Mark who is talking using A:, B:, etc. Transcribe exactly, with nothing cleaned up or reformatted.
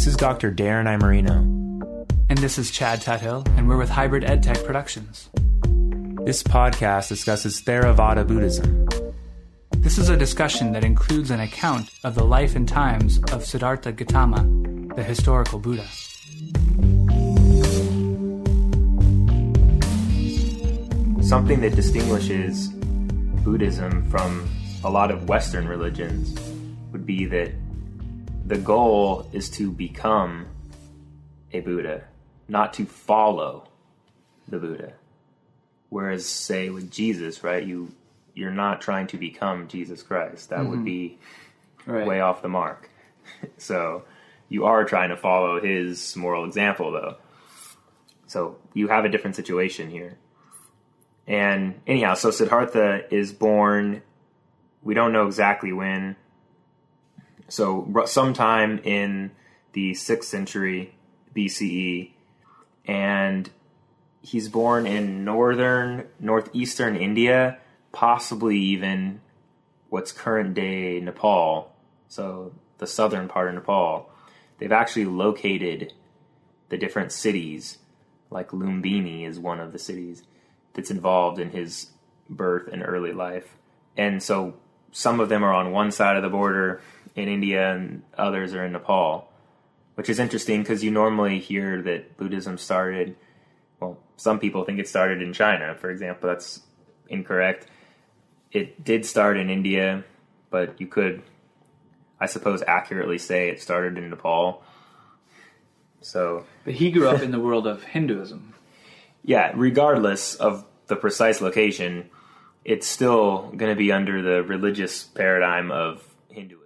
A: This is Doctor Darren Imerino.
B: And this is Chad Tuthill, and we're with Hybrid EdTech Productions.
A: This podcast discusses Theravada Buddhism.
B: This is a discussion that includes an account of the life and times of Siddhartha Gautama, the historical Buddha.
A: Something that distinguishes Buddhism from a lot of Western religions would be that the goal is to become a Buddha, not to follow the Buddha. Whereas, say, with Jesus, right, you, you're not trying to become Jesus Christ. That mm-hmm. would be right. way off the mark. So you are trying to follow his moral example, though. So you have a different situation here. And anyhow, so Siddhartha is born, we don't know exactly when, so sometime in the sixth century B C E, and he's born in northern, northeastern India, possibly even what's current day Nepal, so the southern part of Nepal. They've actually located the different cities, like Lumbini is one of the cities that's involved in his birth and early life. And so some of them are on one side of the border in India and others are in Nepal, which is interesting because you normally hear that Buddhism started, well, some people think it started in China, for example. That's incorrect. It did start in India, but you could, I suppose, accurately say it started in Nepal. So,
B: but he grew up in the world of Hinduism.
A: Yeah, regardless of the precise location, it's still going to be under the religious paradigm of Hinduism.